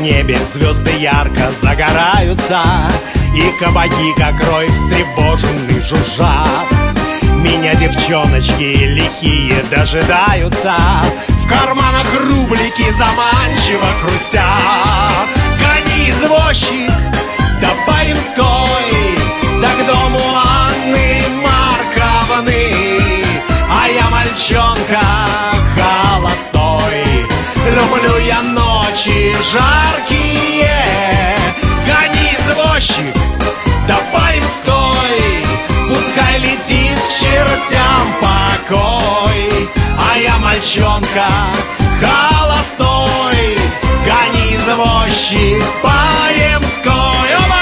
небе звезды ярко загораются, и кабаки, как рой встревоженный, жужжат. Меня девчоночки лихие дожидаются, в карманах рублики заманчиво хрустят. Гони, извозчик, до Баимской, да к дому Анны Марковны, а я мальчонка холостой. Люблю я ночи жаркие. Гони, извозчик, до Баимской, пускай летит к чертям покой, а я мальчонка холостой. Гони, извозчик, Баимской. Оба!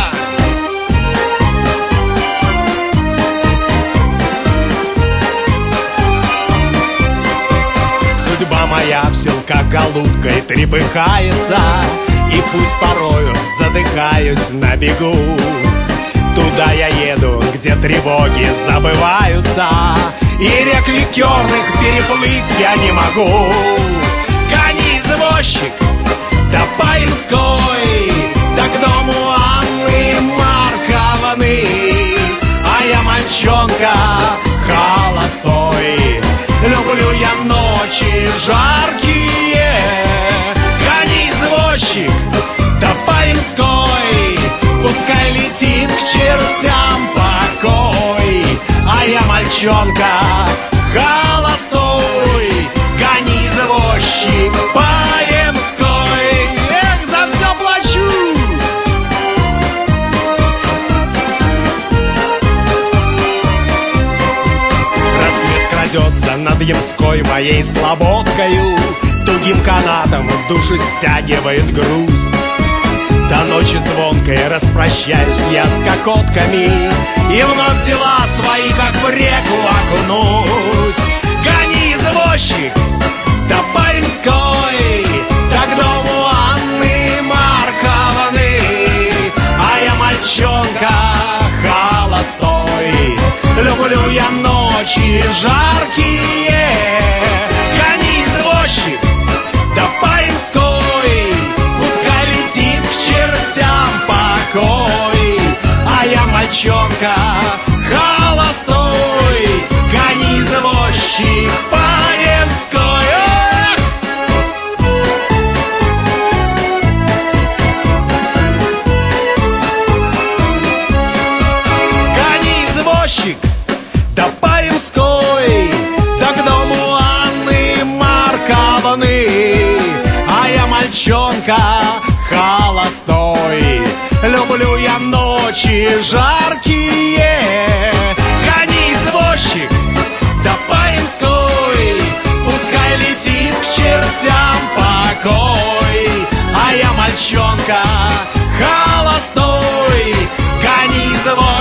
Судьба моя в селках голубкой трепыхается, и пусть порою задыхаюсь на бегу. Туда я еду, где тревоги забываются, и рек ликерных переплыть я не могу. Гони, извозчик, до Баимской, да к дому Анны Марковны, а я мальчонка холостой. Люблю я ночи жаркие. Гони, извозчик, до Баимской, пускай летит к чертям покой, а я мальчонка холостой. Гони, извозчик, Баимской. Эх, за все плачу. Рассвет крадется над Ямской моей слободкою, тугим канатом в душу стягивает грусть. До ночи звонкой распрощаюсь я с кокотками, и вновь дела свои, как в реку, окунусь. Гони, извозчик, до Баимской, да к дому Анны Марковны, а я мальчонка холостой. Люблю я ночи жаркие. Гони, извозчик, до Баимской, пускай летит к чертям покой, а я мальчонка холостой. Гони, извозчик, Баимской. Гони, извозчик, до Баимской, да к дому Анны Марковны, а я мальчонка холостой. Люблю я ночи жаркие. Гони, извозчик, до Баимской, пускай летит к чертям покой, а я мальчонка холостой. Гони, извозчик.